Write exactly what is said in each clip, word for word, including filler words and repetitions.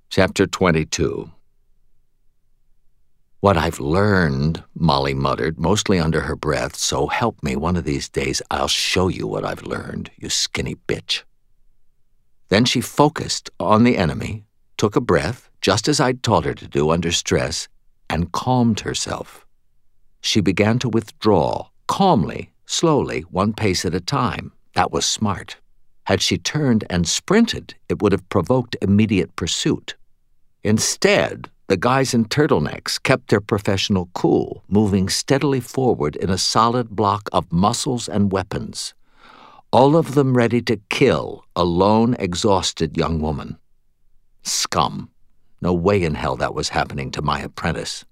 Chapter twenty-two. "What I've learned," Molly muttered, mostly under her breath, "so help me, one of these days I'll show you what I've learned, you skinny bitch." Then she focused on the enemy, took a breath, just as I'd taught her to do under stress, and calmed herself. She began to withdraw, calmly, slowly, one pace at a time. That was smart. Had she turned and sprinted, it would have provoked immediate pursuit. Instead, the guys in turtlenecks kept their professional cool, moving steadily forward in a solid block of muscles and weapons, all of them ready to kill a lone, exhausted young woman. Scum. No way in hell that was happening to my apprentice.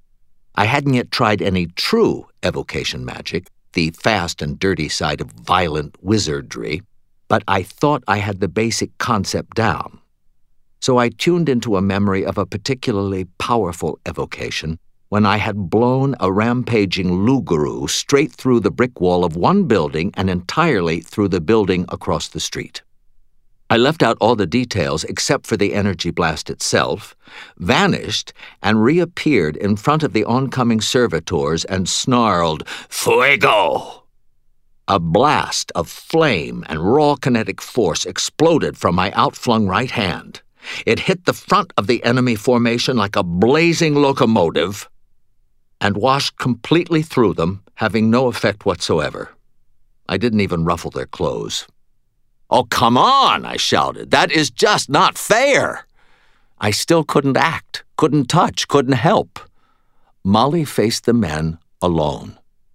I hadn't yet tried any true evocation magic, the fast and dirty side of violent wizardry, but I thought I had the basic concept down. So I tuned into a memory of a particularly powerful evocation when I had blown a rampaging Luguru straight through the brick wall of one building and entirely through the building across the street. I left out all the details except for the energy blast itself, vanished, and reappeared in front of the oncoming servitors and snarled, "Fuego!" A blast of flame and raw kinetic force exploded from my outflung right hand. It hit the front of the enemy formation like a blazing locomotive and washed completely through them, having no effect whatsoever. I didn't even ruffle their clothes. "Oh, come on," I shouted. "That is just not fair." I still couldn't act, couldn't touch, couldn't help. Molly faced the men alone.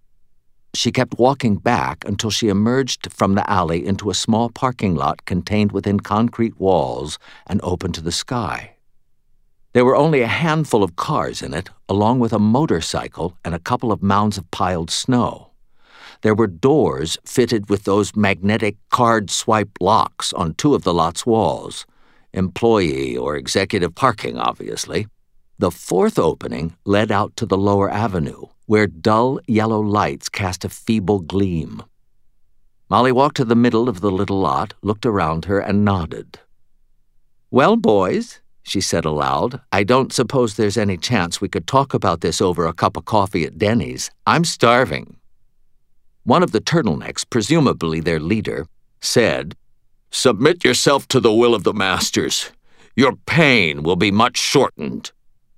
She kept walking back until she emerged from the alley into a small parking lot contained within concrete walls and open to the sky. There were only a handful of cars in it, along with a motorcycle and a couple of mounds of piled snow. There were doors fitted with those magnetic card swipe locks on two of the lot's walls. Employee or executive parking, obviously. The fourth opening led out to the lower avenue, where dull yellow lights cast a feeble gleam. Molly walked to the middle of the little lot, looked around her, and nodded. "Well, boys," she said aloud, "I don't suppose there's any chance we could talk about this over a cup of coffee at Denny's. I'm starving." One of the turtlenecks, presumably their leader, said, "Submit yourself to the will of the masters. Your pain will be much shortened."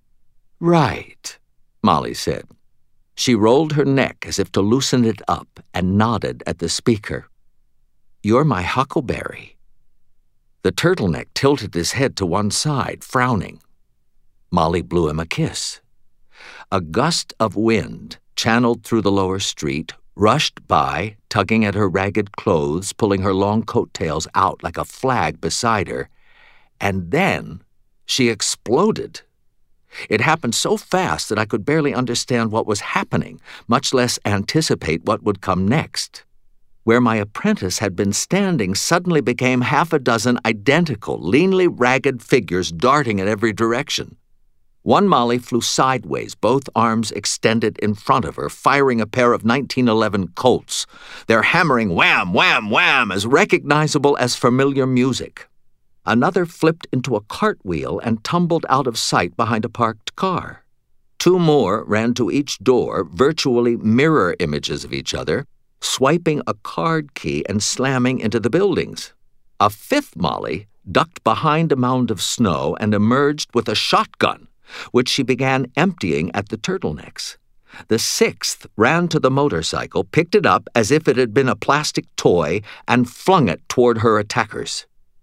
"Right," Molly said. She rolled her neck as if to loosen it up and nodded at the speaker. "You're my huckleberry." The turtleneck tilted his head to one side, frowning. Molly blew him a kiss. A gust of wind, channeled through the lower street, rushed by, tugging at her ragged clothes, pulling her long coattails out like a flag beside her, and then she exploded. It happened so fast that I could barely understand what was happening, much less anticipate what would come next. Where my apprentice had been standing suddenly became half a dozen identical, leanly ragged figures darting in every direction. One Molly flew sideways, both arms extended in front of her, firing a pair of nineteen eleven Colts, their hammering wham, wham, wham as recognizable as familiar music. Another flipped into a cartwheel and tumbled out of sight behind a parked car. Two more ran to each door, virtually mirror images of each other, swiping a card key and slamming into the buildings. A fifth Molly ducked behind a mound of snow and emerged with a shotgun, which she began emptying at the turtlenecks. The sixth ran to the motorcycle, picked it up as if it had been a plastic toy, and flung it toward her attackers.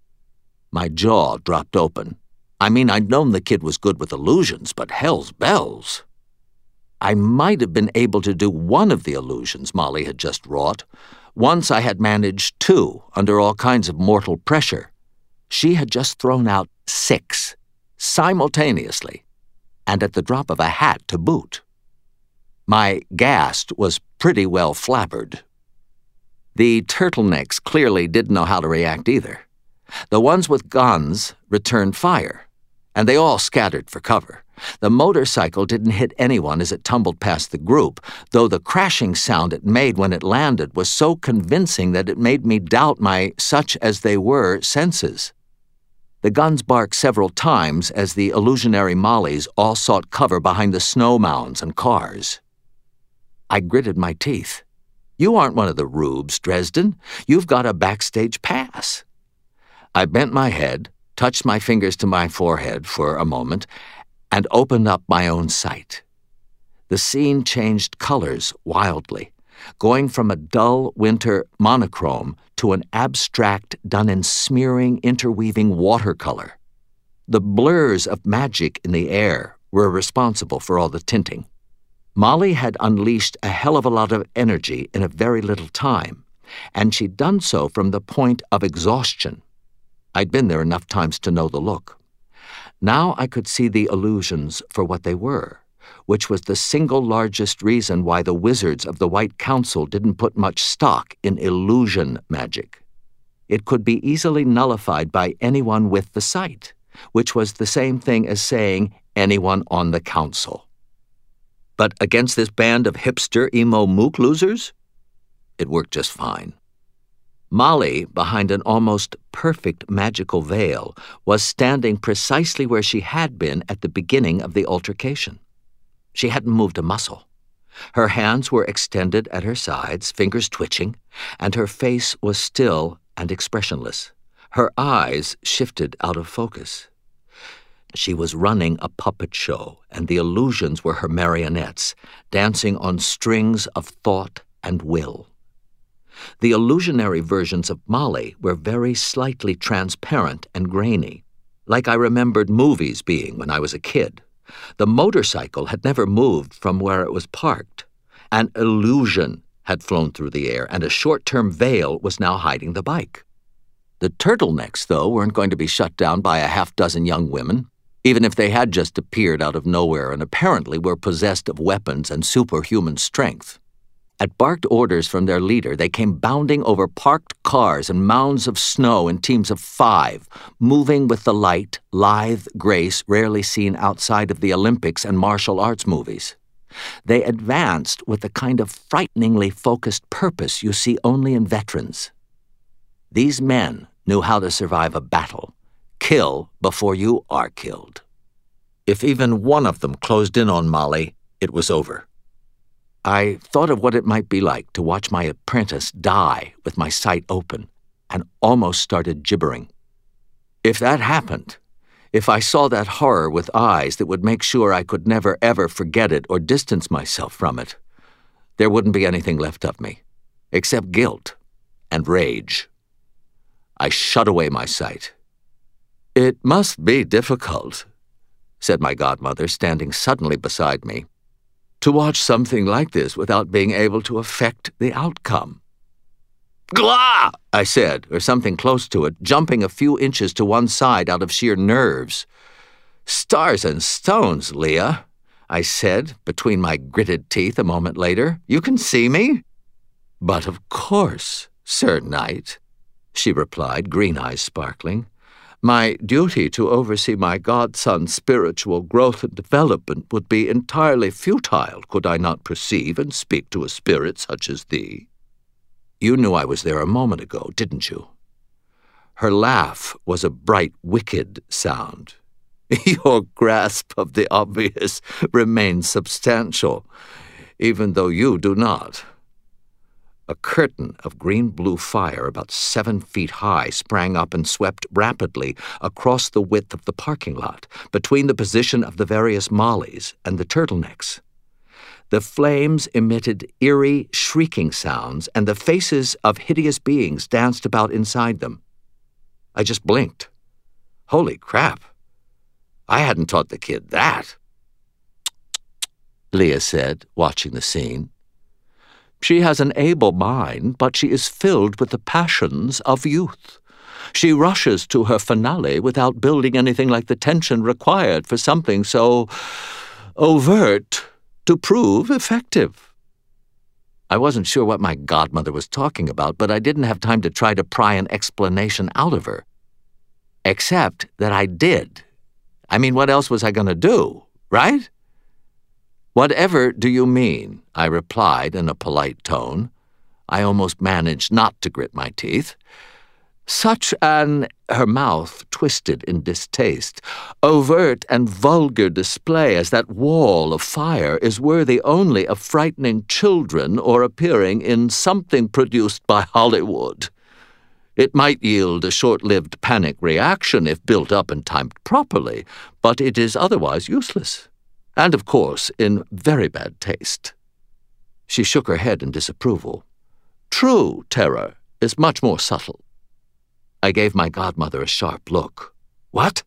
My jaw dropped open. I mean, I'd known the kid was good with illusions, but hell's bells. I might have been able to do one of the illusions Molly had just wrought. Once I had managed two, under all kinds of mortal pressure. She had just thrown out six, simultaneously, and at the drop of a hat to boot. My ghast was pretty well flabbered. The turtlenecks clearly didn't know how to react either. The ones with guns returned fire, and they all scattered for cover. The motorcycle didn't hit anyone as it tumbled past the group, though the crashing sound it made when it landed was so convincing that it made me doubt my such-as-they-were senses. The guns barked several times as the illusionary Mollies all sought cover behind the snow mounds and cars. I gritted my teeth. You aren't one of the rubes, Dresden. You've got a backstage pass. I bent my head, touched my fingers to my forehead for a moment, and opened up my own sight. The scene changed colors wildly, going from a dull winter monochrome to an abstract done in smearing, interweaving watercolor. The blurs of magic in the air were responsible for all the tinting. Molly had unleashed a hell of a lot of energy in a very little time, and she'd done so from the point of exhaustion. I'd been there enough times to know the look. Now I could see the illusions for what they were, which was the single largest reason why the wizards of the White Council didn't put much stock in illusion magic. It could be easily nullified by anyone with the sight, which was the same thing as saying anyone on the council. But against this band of hipster emo mook losers, it worked just fine. Molly, behind an almost perfect magical veil, was standing precisely where she had been at the beginning of the altercation. She hadn't moved a muscle. Her hands were extended at her sides, fingers twitching, and her face was still and expressionless. Her eyes shifted out of focus. She was running a puppet show, and the illusions were her marionettes, dancing on strings of thought and will. The illusionary versions of Molly were very slightly transparent and grainy, like I remembered movies being when I was a kid. The motorcycle had never moved from where it was parked. An illusion had flown through the air, and a short-term veil was now hiding the bike. The turtlenecks, though, weren't going to be shut down by a half-dozen young women, even if they had just appeared out of nowhere and apparently were possessed of weapons and superhuman strength. At barked orders from their leader, they came bounding over parked cars and mounds of snow in teams of five, moving with the light, lithe grace rarely seen outside of the Olympics and martial arts movies. They advanced with the kind of frighteningly focused purpose you see only in veterans. These men knew how to survive a battle. Kill before you are killed. If even one of them closed in on Molly, it was over. I thought of what it might be like to watch my apprentice die with my sight open, and almost started gibbering. If that happened, if I saw that horror with eyes that would make sure I could never ever forget it or distance myself from it, there wouldn't be anything left of me, except guilt and rage. I shut away my sight. "It must be difficult," said my godmother, standing suddenly beside me, "to watch something like this without being able to affect the outcome." "Glah!" I said, or something close to it, jumping a few inches to one side out of sheer nerves. "Stars and stones, Leah," I said, between my gritted teeth a moment later. "You can see me?" "But of course, Sir Knight," she replied, green eyes sparkling. "My duty to oversee my godson's spiritual growth and development would be entirely futile could I not perceive and speak to a spirit such as thee. You knew I was there a moment ago, didn't you?" Her laugh was a bright, wicked sound. "Your grasp of the obvious remains substantial, even though you do not." A curtain of green-blue fire about seven feet high sprang up and swept rapidly across the width of the parking lot, between the position of the various Mollies and the turtlenecks. The flames emitted eerie, shrieking sounds, and the faces of hideous beings danced about inside them. I just blinked. Holy crap! I hadn't taught the kid that. Leah said, watching the scene. "She has an able mind, but she is filled with the passions of youth. She rushes to her finale without building anything like the tension required for something so overt to prove effective." I wasn't sure what my godmother was talking about, but I didn't have time to try to pry an explanation out of her. Except that I did. I mean, what else was I going to do, right? "Whatever do you mean?" I replied in a polite tone. I almost managed not to grit my teeth. Such an, her mouth twisted in distaste, overt and vulgar display as that wall of fire is worthy only of frightening children or appearing in something produced by Hollywood. It might yield a short-lived panic reaction if built up and timed properly, but it is otherwise useless, and of course in very bad taste. She shook her head in disapproval. True terror is much more subtle. I gave my godmother a sharp look. What?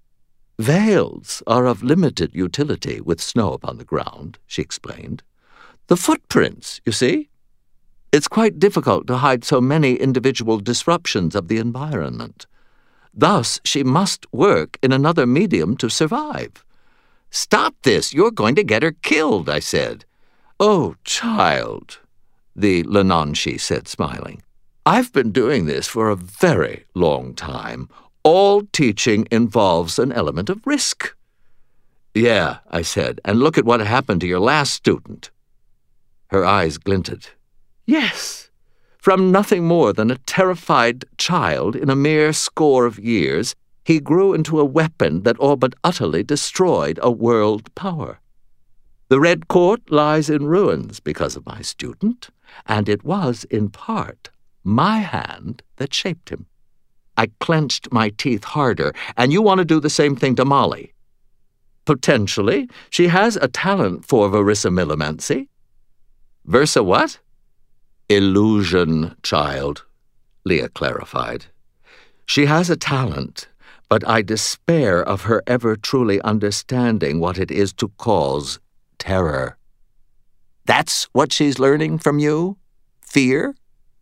Veils are of limited utility with snow upon the ground, she explained. The footprints, you see? It's quite difficult to hide so many individual disruptions of the environment. Thus, she must work in another medium to survive. Stop this, you're going to get her killed, I said. Oh, child, the Lenanshi said, smiling. I've been doing this for a very long time. All teaching involves an element of risk. Yeah, I said, and look at what happened to your last student. Her eyes glinted. Yes, from nothing more than a terrified child in a mere score of years, he grew into a weapon that all but utterly destroyed a world power. The Red Court lies in ruins because of my student, and it was, in part, my hand that shaped him. I clenched my teeth harder, and you want to do the same thing to Molly. Potentially, she has a talent for verisimillimancy. Versa what? Illusion, child, Leah clarified. She has a talent, but I despair of her ever truly understanding what it is to cause terror. That's what she's learning from you? Fear?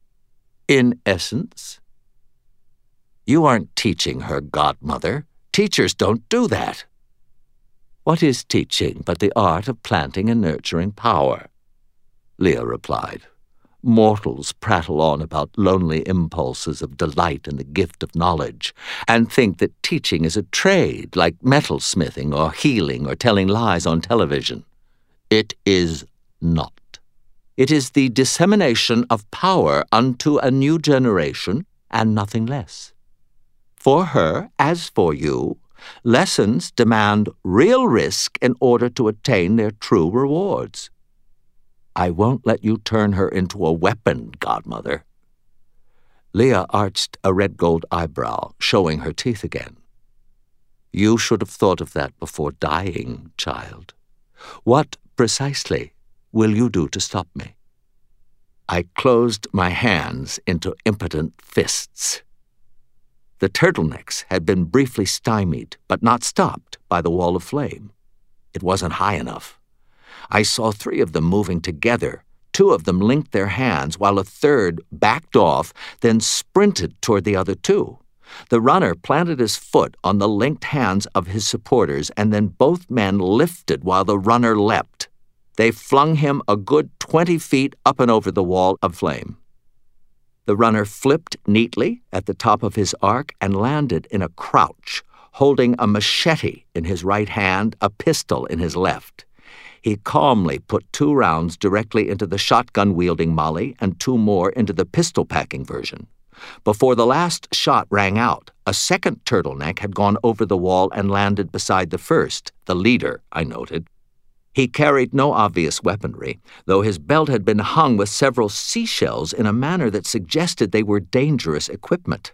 In essence. You aren't teaching her, godmother. Teachers don't do that. What is teaching but the art of planting and nurturing power? Leah replied. Mortals prattle on about lonely impulses of delight and the gift of knowledge, and think that teaching is a trade like metalsmithing or healing or telling lies on television. It is not. It is the dissemination of power unto a new generation and nothing less. For her, as for you, lessons demand real risk in order to attain their true rewards. I won't let you turn her into a weapon, godmother. Leah arched a red-gold eyebrow, showing her teeth again. You should have thought of that before dying, child. What, precisely, will you do to stop me? I closed my hands into impotent fists. The turtlenecks had been briefly stymied, but not stopped, by the wall of flame. It wasn't high enough. I saw three of them moving together. Two of them linked their hands, while a third backed off, then sprinted toward the other two. The runner planted his foot on the linked hands of his supporters, and then both men lifted while the runner leapt. They flung him a good twenty feet up and over the wall of flame. The runner flipped neatly at the top of his arc and landed in a crouch, holding a machete in his right hand, a pistol in his left. He calmly put two rounds directly into the shotgun-wielding Molly and two more into the pistol-packing version. Before the last shot rang out, a second turtleneck had gone over the wall and landed beside the first, the leader, I noted. He carried no obvious weaponry, though his belt had been hung with several seashells in a manner that suggested they were dangerous equipment.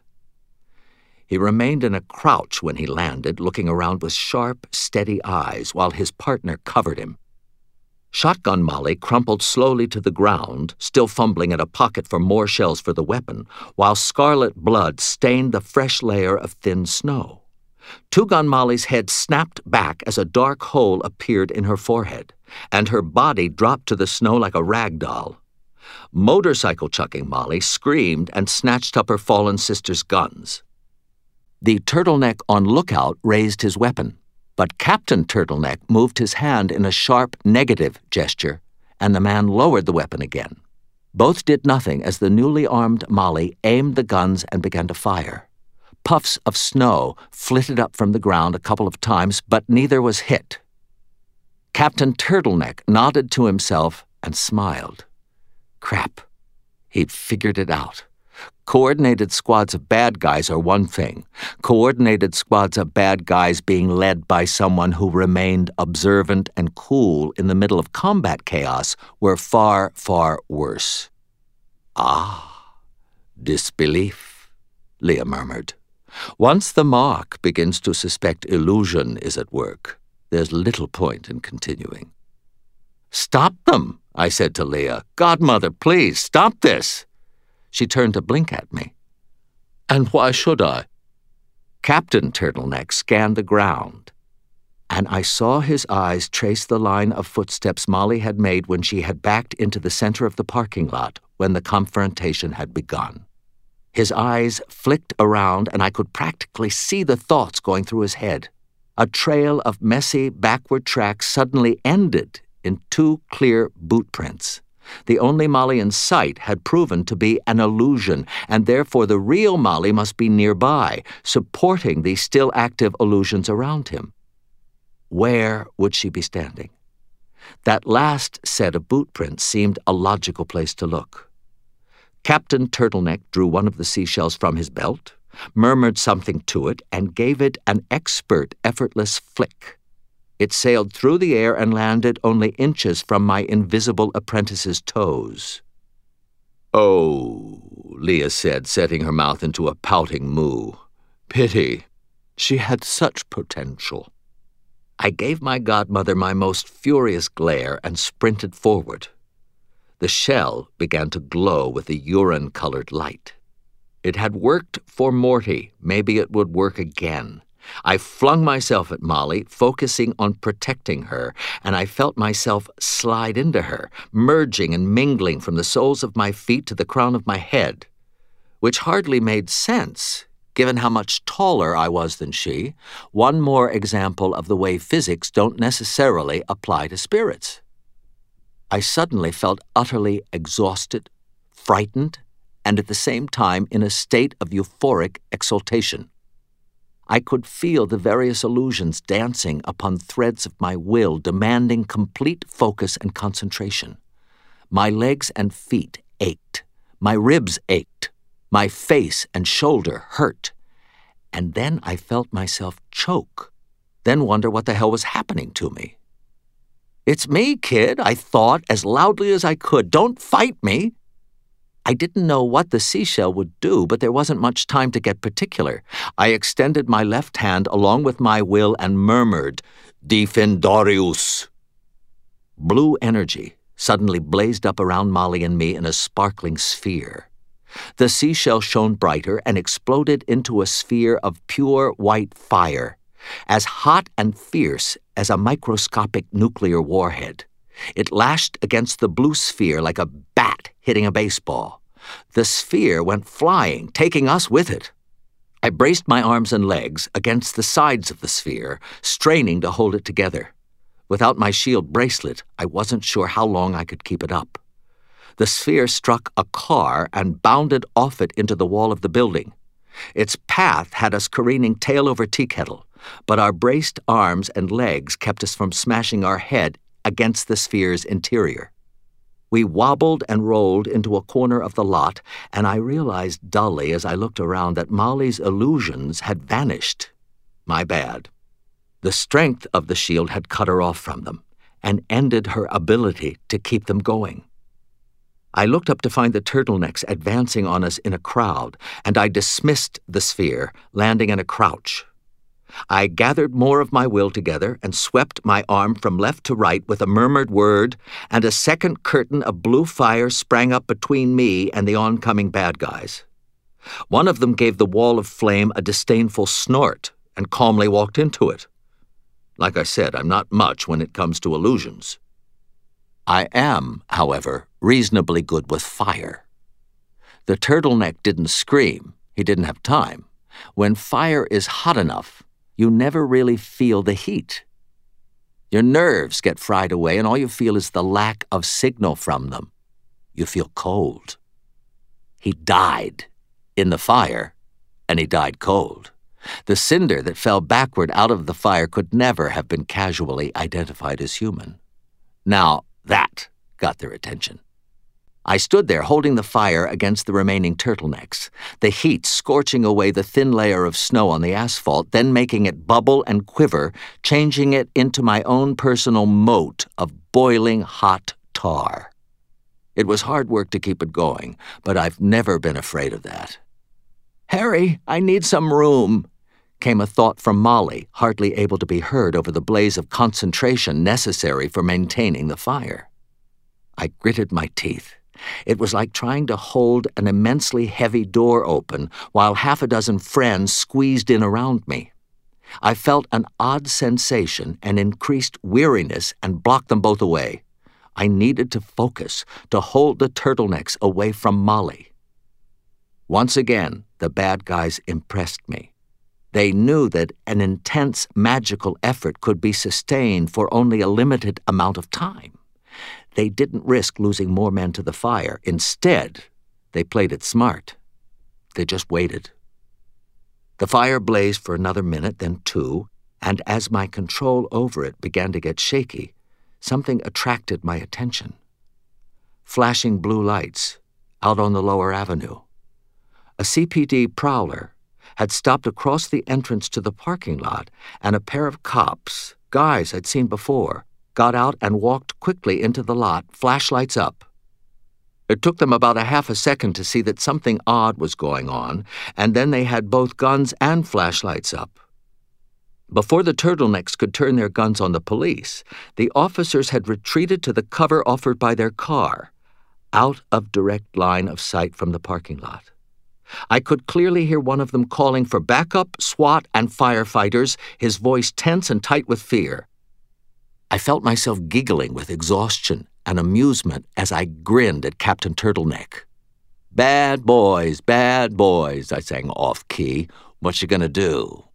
He remained in a crouch when he landed, looking around with sharp, steady eyes, while his partner covered him. Shotgun Molly crumpled slowly to the ground, still fumbling in a pocket for more shells for the weapon, while scarlet blood stained the fresh layer of thin snow. Two-Gun Molly's head snapped back as a dark hole appeared in her forehead, and her body dropped to the snow like a rag doll. Motorcycle-chucking Molly screamed and snatched up her fallen sister's guns. The turtleneck on lookout raised his weapon, but Captain Turtleneck moved his hand in a sharp negative gesture, and the man lowered the weapon again. Both did nothing as the newly armed Molly aimed the guns and began to fire. Puffs of snow flitted up from the ground a couple of times, but neither was hit. Captain Turtleneck nodded to himself and smiled. Crap. He'd figured it out. Coordinated squads of bad guys are one thing. Coordinated squads of bad guys being led by someone who remained observant and cool in the middle of combat chaos were far, far worse. Ah, disbelief, Leah murmured. Once the Mark begins to suspect illusion is at work, there's little point in continuing. Stop them, I said to Leah. Godmother, please, stop this. She turned to blink at me. And why should I? Captain Turtleneck scanned the ground, and I saw his eyes trace the line of footsteps Molly had made when she had backed into the center of the parking lot when the confrontation had begun. His eyes flicked around, and I could practically see the thoughts going through his head. A trail of messy, backward tracks suddenly ended in two clear boot prints. The only Molly in sight had proven to be an illusion, and therefore the real Molly must be nearby, supporting the still active illusions around him. Where would she be standing? That last set of boot prints seemed a logical place to look. Captain Turtleneck drew one of the seashells from his belt, murmured something to it, and gave it an expert, effortless flick. It sailed through the air and landed only inches from my invisible apprentice's toes. Oh, Leah said, setting her mouth into a pouting moo. Pity. She had such potential. I gave my godmother my most furious glare and sprinted forward. The shell began to glow with a urine-colored light. It had worked for Morty. Maybe it would work again. I flung myself at Molly, focusing on protecting her, and I felt myself slide into her, merging and mingling from the soles of my feet to the crown of my head, which hardly made sense, given how much taller I was than she. One more example of the way physics don't necessarily apply to spirits. I suddenly felt utterly exhausted, frightened, and at the same time in a state of euphoric exultation. I could feel the various illusions dancing upon threads of my will, demanding complete focus and concentration. My legs and feet ached. My ribs ached. My face and shoulder hurt. And then I felt myself choke, then wonder what the hell was happening to me. It's me, kid, I thought as loudly as I could. Don't fight me. I didn't know what the seashell would do, but there wasn't much time to get particular. I extended my left hand along with my will and murmured, Defendarius. Blue energy suddenly blazed up around Molly and me in a sparkling sphere. The seashell shone brighter and exploded into a sphere of pure white fire, as hot and fierce as a microscopic nuclear warhead. It lashed against the blue sphere like a bat hitting a baseball. The sphere went flying, taking us with it. I braced my arms and legs against the sides of the sphere, straining to hold it together. Without my shield bracelet, I wasn't sure how long I could keep it up. The sphere struck a car and bounded off it into the wall of the building. Its path had us careening tail over tea kettle, but our braced arms and legs kept us from smashing our head against the sphere's interior. We wobbled and rolled into a corner of the lot, and I realized dully as I looked around that Molly's illusions had vanished. My bad. The strength of the shield had cut her off from them and ended her ability to keep them going. I looked up to find the turtlenecks advancing on us in a crowd, and I dismissed the sphere, landing in a crouch. I gathered more of my will together and swept my arm from left to right with a murmured word, and a second curtain of blue fire sprang up between me and the oncoming bad guys. One of them gave the wall of flame a disdainful snort and calmly walked into it. Like I said, I'm not much when it comes to illusions. I am, however, reasonably good with fire. The turtleneck didn't scream. He didn't have time. When fire is hot enough, you never really feel the heat. Your nerves get fried away, and all you feel is the lack of signal from them. You feel cold. He died in the fire, and he died cold. The cinder that fell backward out of the fire could never have been casually identified as human. Now, that got their attention. I stood there holding the fire against the remaining turtlenecks, the heat scorching away the thin layer of snow on the asphalt, then making it bubble and quiver, changing it into my own personal moat of boiling hot tar. It was hard work to keep it going, but I've never been afraid of that. "Harry, I need some room," came a thought from Molly, hardly able to be heard over the blaze of concentration necessary for maintaining the fire. I gritted my teeth. It was like trying to hold an immensely heavy door open while half a dozen friends squeezed in around me. I felt an odd sensation and increased weariness and blocked them both away. I needed to focus, to hold the turtlenecks away from Molly. Once again, the bad guys impressed me. They knew that an intense magical effort could be sustained for only a limited amount of time. They didn't risk losing more men to the fire. Instead, they played it smart. They just waited. The fire blazed for another minute, then two, and as my control over it began to get shaky, something attracted my attention. Flashing blue lights out on the lower avenue. A C P D prowler had stopped across the entrance to the parking lot, and a pair of cops, guys I'd seen before, got out and walked quickly into the lot, flashlights up. It took them about a half a second to see that something odd was going on, and then they had both guns and flashlights up. Before the turtlenecks could turn their guns on the police, the officers had retreated to the cover offered by their car, out of direct line of sight from the parking lot. I could clearly hear one of them calling for backup, SWAT, and firefighters, his voice tense and tight with fear. I felt myself giggling with exhaustion and amusement as I grinned at Captain Turtleneck. "Bad boys, bad boys," I sang off-key. "What you gonna do?"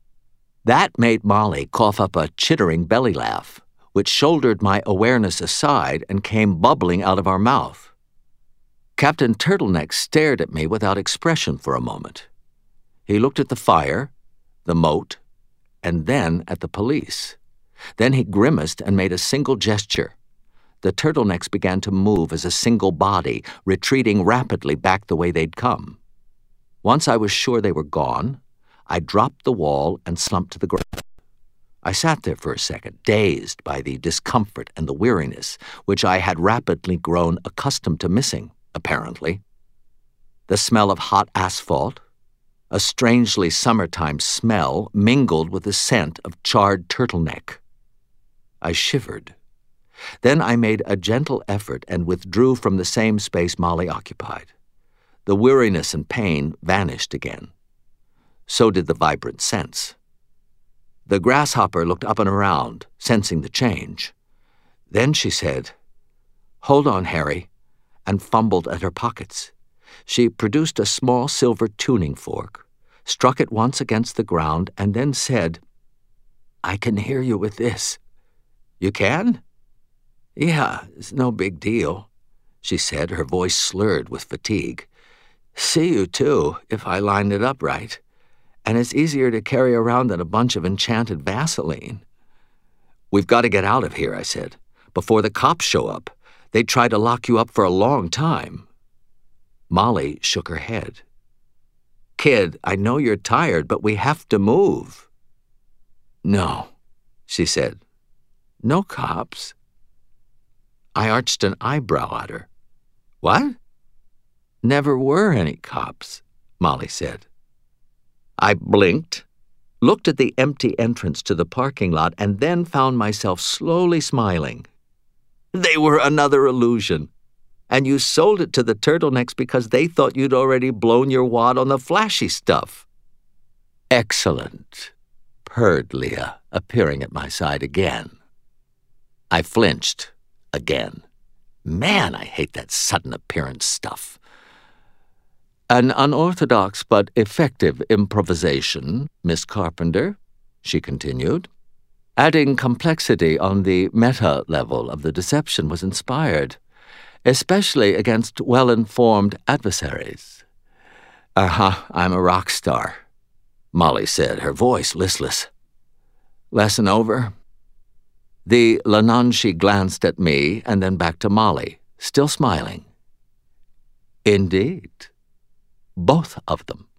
That made Molly cough up a chittering belly laugh, which shouldered my awareness aside and came bubbling out of our mouth. Captain Turtleneck stared at me without expression for a moment. He looked at the fire, the moat, and then at the police. Then he grimaced and made a single gesture. The turtlenecks began to move as a single body, retreating rapidly back the way they'd come. Once I was sure they were gone, I dropped the wall and slumped to the ground. I sat there for a second, dazed by the discomfort and the weariness, which I had rapidly grown accustomed to missing, apparently. The smell of hot asphalt, a strangely summertime smell, mingled with the scent of charred turtleneck. I shivered. Then I made a gentle effort and withdrew from the same space Molly occupied. The weariness and pain vanished again. So did the vibrant sense. The grasshopper looked up and around, sensing the change. Then she said, "Hold on, Harry," and fumbled at her pockets. She produced a small silver tuning fork, struck it once against the ground, and then said, "I can hear you with this." "You can?" "Yeah, it's no big deal," she said, her voice slurred with fatigue. "See you, too, if I line it up right. And it's easier to carry around than a bunch of enchanted Vaseline." "We've got to get out of here," I said, "before the cops show up. They'd try to lock you up for a long time." Molly shook her head. "Kid, I know you're tired, but we have to move." "No," she said. "No cops." I arched an eyebrow at her. "What?" "Never were any cops," Molly said. I blinked, looked at the empty entrance to the parking lot, and then found myself slowly smiling. "They were another illusion. And you sold it to the turtlenecks because they thought you'd already blown your wad on the flashy stuff." "Excellent," purred Leah, appearing at my side again. I flinched again. Man, I hate that sudden appearance stuff. "An unorthodox but effective improvisation, Miss Carpenter," she continued. "Adding complexity on the meta level of the deception was inspired, especially against well-informed adversaries." "Uh-huh, I'm a rock star," Molly said, her voice listless. "Lesson over?" The Lananshi glanced at me and then back to Molly, still smiling. Indeed. Both of them.